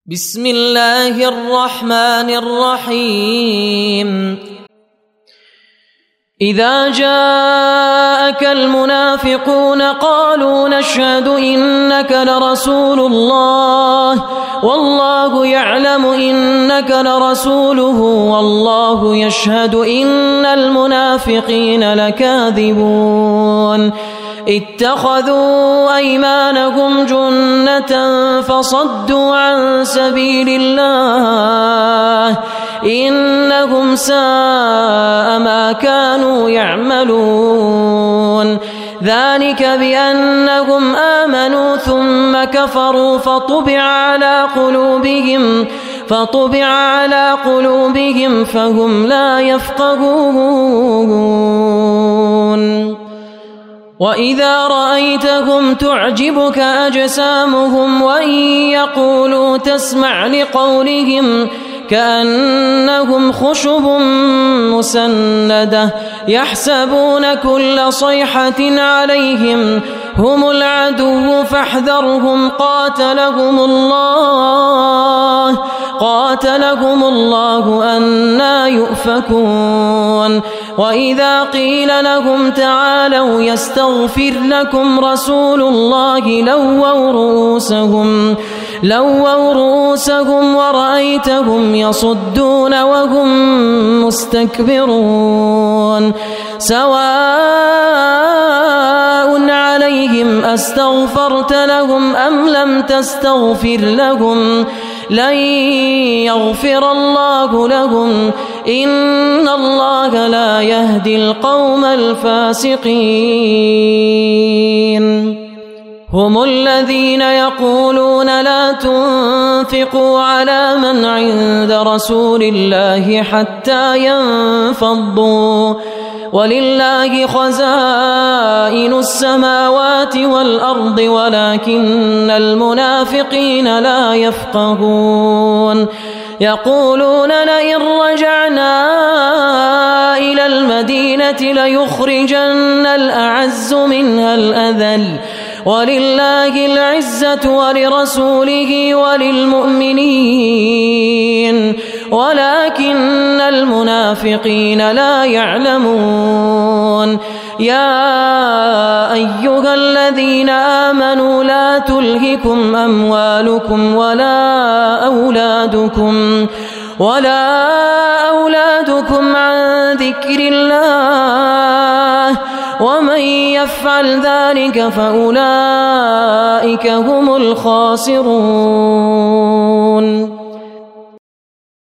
بسم الله الرحمن الرحيم إذا جاءك المنافقون قالوا نشهد إنك لرسول الله والله يعلم إنك لرسوله والله يشهد إن المنافقين لكاذبون اتخذوا أيمانهم جنة فصدوا عن سبيل الله إنهم ساء ما كانوا يعملون ذلك بأنهم آمنوا ثم كفروا فطبع على قلوبهم فهم لا يفقهون وإذا رأيتهم تعجبك أجسامهم وإن يقولوا تسمع لقولهم كأنهم خشب مسندة يحسبون كل صيحة عليهم هم العدو فاحذرهم قاتلهم الله أنى يؤفكون وإذا قيل لهم تعالوا يستغفر لكم رسول الله لووا رؤوسهم ورأيتهم يصدون وهم مستكبرون سواء عليهم أستغفرت لهم أم لم تستغفر لهم لن يغفر الله لهم إن الله لا يهدي القوم الفاسقين هم الذين يقولون لا تنفقوا على من عند رسول الله حتى ينفضوا ولله خزائن السماوات والأرض ولكن المنافقين لا يفقهون يقولون لئن رجعنا إلى المدينة ليخرجن الأعز منها الأذل ولله العزة ولرسوله وللمؤمنين ولكن المنافقين لا يعلمون يا أيها الذين آمنوا لا تلهكم أموالكم ولا أولادكم عن ذكر الله ومن يفعل ذلك فأولئك هم الخاسرون